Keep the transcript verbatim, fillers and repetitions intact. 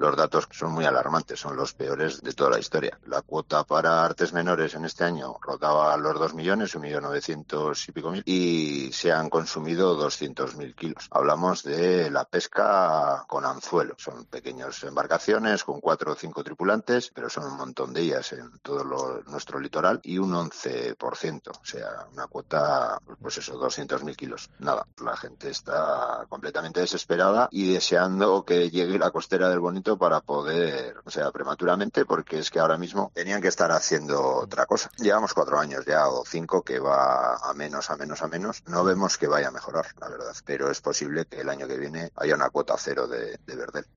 los datos son muy alarmantes, son los peores de toda la historia. La cuota para artes menores en este año rotaba los dos millones, un millón novecientos y pico mil, y se han consumido doscientos mil kilos. Hablamos de la pesca con anzuelo. Son pequeñas embarcaciones con cuatro o cinco tripulantes, pero son un montón de ellas en todo lo, nuestro litoral, y un once por ciento, o sea, una cuota, pues eso, doscientos mil kilos. Nada, la gente está completamente desesperada y deseando que llegue la costera del Bonito para poder, o sea, prematuramente, porque es que ahora mismo tenían que estar haciendo otra cosa. Llevamos cuatro años ya o cinco que va a menos, a menos, a menos. No vemos que vaya a mejorar, la verdad, pero es posible que el año que viene haya una cuota cero de, de verdel.